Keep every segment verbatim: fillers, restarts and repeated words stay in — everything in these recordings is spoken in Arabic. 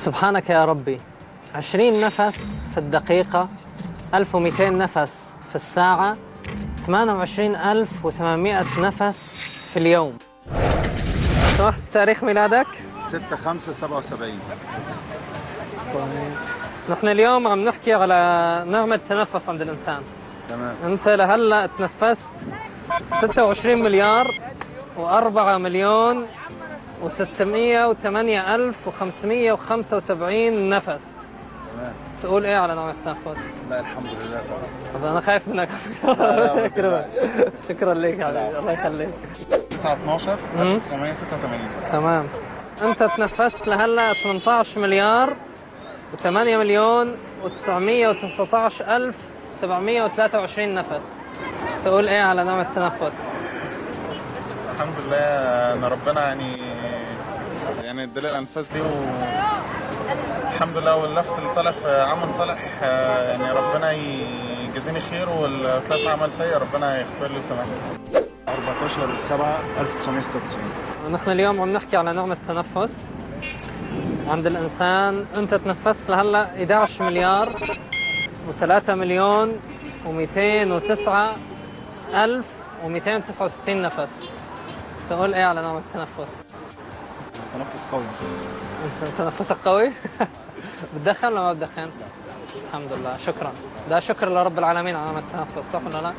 سبحانك يا ربي، عشرين نفس في الدقيقة، ألف ومئتين نفس في الساعة، ثمانية وعشرين ألف وثمانمئة نفس في اليوم. سمحت تاريخ ميلادك؟ ستة خمسة سبعة وسبعين. طيب. نحن اليوم عم نحكي على نعمة التنفس عند الإنسان. تمام. أنت لهلا تنفست ستة وعشرين مليار وأربعة مليون وستمئة وثمانية ألف وخمسمئة وخمسة وسبعين نفس. تمام. تقول إيه على نعمة التنفس؟ لا الحمد لله طبعا. طب أنا خايف منك. شكرا لك يا حبيبي، الله يخليك. تسعة اثناشر ألف وتسعمئة وستة وثمانين. تمام. أنت تنفست لهلا ثمانية عشر مليار وثمانية مليون وتسعمئة وتسعة عشر ألف وسبعمئة وثلاثة وعشرين نفس. تقول إيه على نعمة التنفس؟ الحمد لله ان ربنا يعني يعني ادالي الانفاس دي، والحمد لله. والنفس اللي طلع في عمل صالح يعني ربنا يجازيني خير، واللي طلع في عمل سيء ربنا يغفر لي ويسامحني. أربعة عشر سبعة ألف وتسعمئة وستة وتسعين. نحن اليوم عم نحكي على نعمة التنفس عند الإنسان. أنت تنفست لهلا أحد عشر مليار وثلاثة مليون ومئتين وتسعة ألف ومئتين وتسعة وستين نفس. تقول إيه على نعمة التنفس؟ تنفس قوي. أنت تنفسك قوي؟ بتدخن ولا ما بتدخن؟ الحمد لله، شكرا. ده شكر لرب العالمين على نعمة التنفس، صح ولا لا؟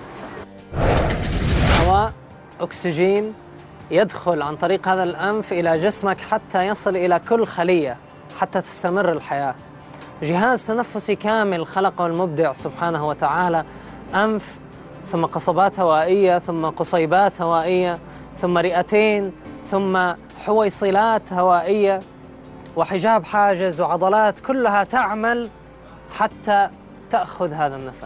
هواء أكسجين يدخل عن طريق هذا الأنف إلى جسمك حتى يصل إلى كل خلية حتى تستمر الحياة. جهاز تنفسي كامل خلقه المبدع سبحانه وتعالى، أنف ثم قصبات هوائية ثم قصيبات هوائية ثم رئتين ثم حويصلات هوائية وحجاب حاجز وعضلات كلها تعمل حتى تأخذ هذا النفس.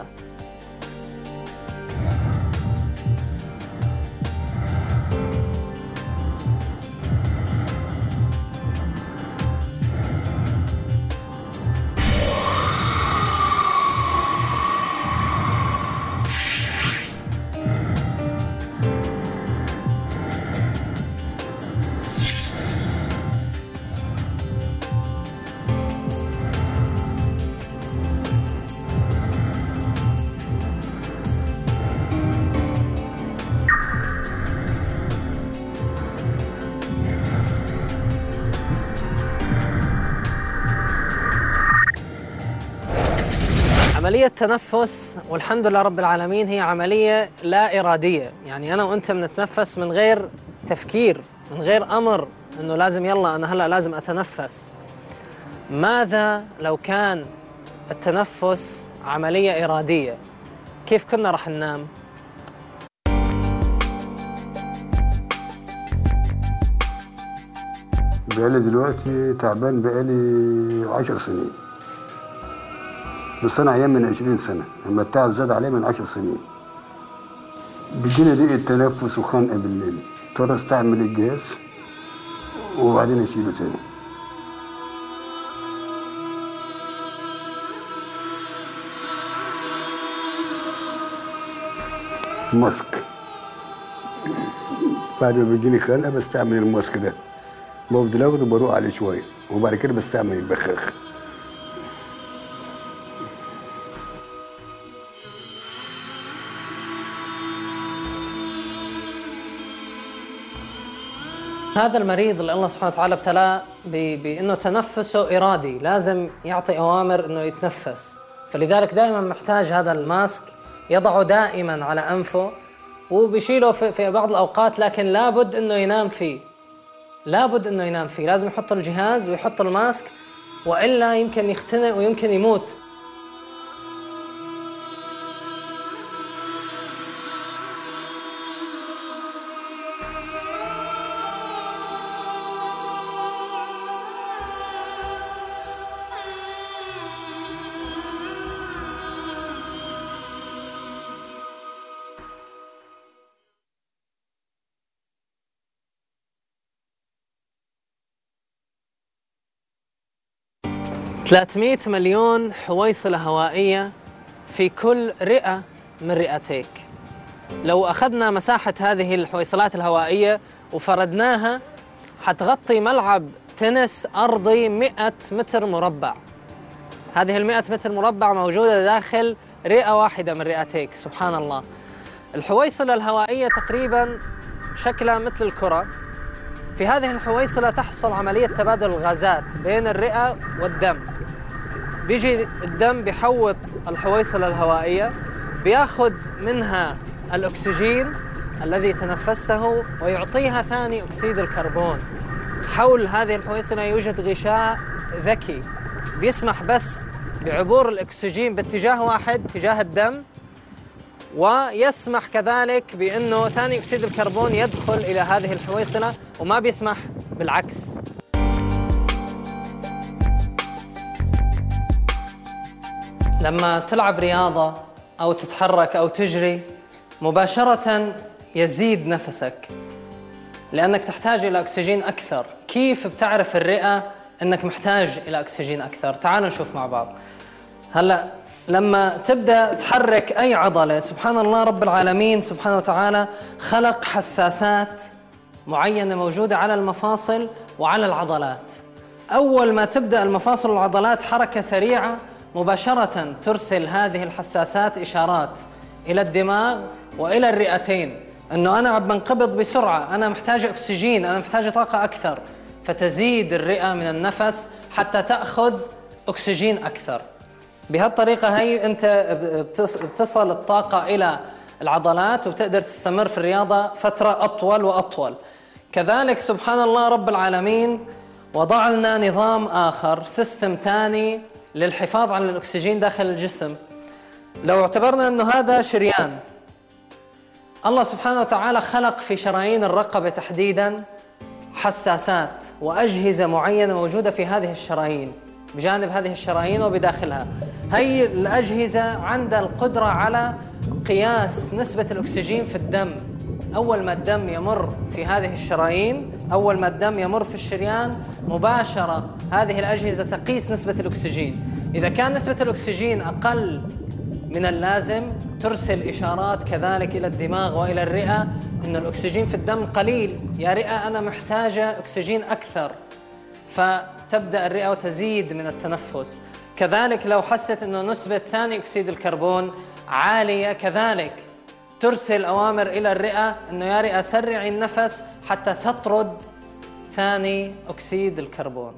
عملية تنفس والحمد لله رب العالمين هي عملية لا إرادية، يعني أنا وأنت بنتنفس من غير تفكير، من غير أمر أنه لازم يلا أنا هلأ لازم أتنفس. ماذا لو كان التنفس عملية إرادية؟ كيف كنا رح ننام؟ بقالي دلوقتي تعبان بقالي عشر سنين، بس انا عيان من عشرين سنة، اما التعب زاد عليه من عشر سنين. بيجيني ضيق تنفس وخنقة بالليل، اضطر استعمل الجهاز وبعدين اشيله تاني. ماسك، بعد ما بيجيني خنقة بستعمل الماسك ده، بفضل اخده وبروق عليه شوية، وبعد كده بستعمل البخاخ. هذا المريض اللي الله سبحانه وتعالى ابتلاه بأنه تنفسه إرادي، لازم يعطي أوامر أنه يتنفس، فلذلك دائما محتاج هذا الماسك يضعه دائما على أنفه وبيشيله في بعض الأوقات، لكن لابد أنه ينام فيه، لابد أنه ينام فيه، لازم يحط الجهاز ويحط الماسك وإلا يمكن يختنق ويمكن يموت. ثلاثمئة مليون حويصلة هوائية في كل رئة من رئتيك. لو أخذنا مساحة هذه الحويصلات الهوائية وفردناها حتغطي ملعب تنس أرضي مئة متر مربع. هذه المئة متر مربع موجودة داخل رئة واحدة من رئتيك. سبحان الله. الحويصلة الهوائية تقريبا شكلها مثل الكرة. في هذه الحويصلة تحصل عملية تبادل الغازات بين الرئة والدم. بيجي الدم بيحوط الحويصلة الهوائية، بياخذ منها الأكسجين الذي تنفسته ويعطيها ثاني أكسيد الكربون. حول هذه الحويصلة يوجد غشاء ذكي بيسمح بس بعبور الأكسجين باتجاه واحد تجاه الدم، ويسمح كذلك بأنه ثاني أكسيد الكربون يدخل إلى هذه الحويصلة وما بيسمح بالعكس. لما تلعب رياضة أو تتحرك أو تجري مباشرة يزيد نفسك لأنك تحتاج إلى أكسجين أكثر. كيف بتعرف الرئة أنك محتاج إلى أكسجين أكثر؟ تعالوا نشوف مع بعض. هلأ لما تبدأ تحرك أي عضلة، سبحان الله رب العالمين سبحانه وتعالى خلق حساسات معينة موجودة على المفاصل وعلى العضلات. أول ما تبدأ المفاصل والعضلات حركة سريعة مباشرة ترسل هذه الحساسات إشارات إلى الدماغ وإلى الرئتين أنه أنا عم بنقبض بسرعة، أنا محتاج أكسجين، أنا محتاج طاقة أكثر، فتزيد الرئة من النفس حتى تأخذ أكسجين أكثر. بهالطريقة هي أنت بتصل الطاقة إلى العضلات وبتقدر تستمر في الرياضة فترة أطول وأطول. كذلك سبحان الله رب العالمين وضع لنا نظام آخر، سيستم ثاني للحفاظ على الأكسجين داخل الجسم. لو اعتبرنا أنه هذا شريان، الله سبحانه وتعالى خلق في شرايين الرقبة تحديداً حساسات وأجهزة معينة موجودة في هذه الشرايين، بجانب هذه الشرايين وبداخلها. هي الأجهزة عندها القدرة على قياس نسبة الأكسجين في الدم. أول ما الدم يمر في هذه الشرايين، أول ما الدم يمر في الشريان مباشرة هذه الأجهزة تقيس نسبة الأكسجين. إذا كان نسبة الأكسجين أقل من اللازم ترسل إشارات كذلك إلى الدماغ وإلى الرئة إن الأكسجين في الدم قليل، يا رئة أنا محتاجة أكسجين أكثر، فتبدأ الرئة وتزيد من التنفس. كذلك لو حست إنه نسبة ثاني أكسيد الكربون عالية كذلك ترسل أوامر إلى الرئة إنه يا رئة سرعي النفس حتى تطرد ثاني أكسيد الكربون.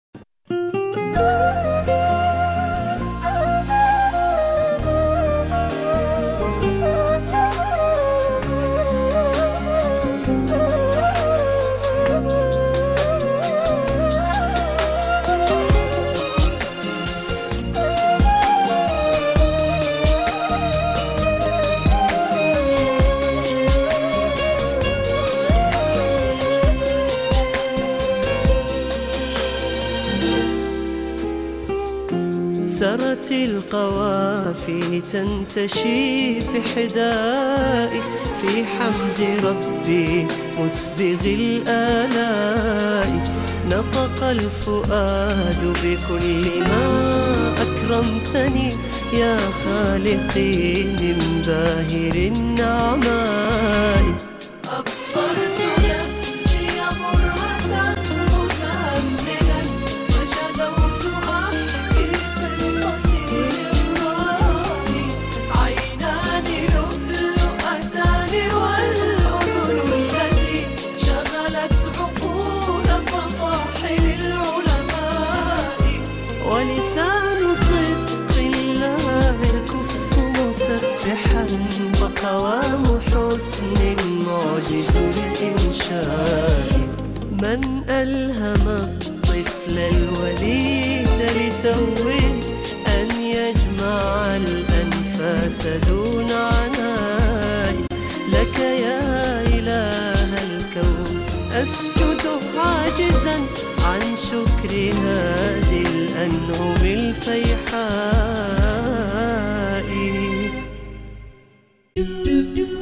سرت القوافي تنتشي بحدائي في حمد ربي مسبغ الآلاء. نطق الفؤاد بكل ما أكرمتني يا خالقي من باهر النعماء. أبصرت نفسي مرة متهملا وشدوت أحكي قصتي للرائي. عينان لؤلؤتان والأذن التي شغلت عقول فطاحل العلماء. ولسان صدق لا يكف مسبحا وقوام حسن معجز الإنشاء. من ألهم الطفل الوليد لتوه أن يجمع الأنفاس دون عناء. لك يا إله الكون أسجد عاجزا عن شكر هذه الأنعم الفيحاء.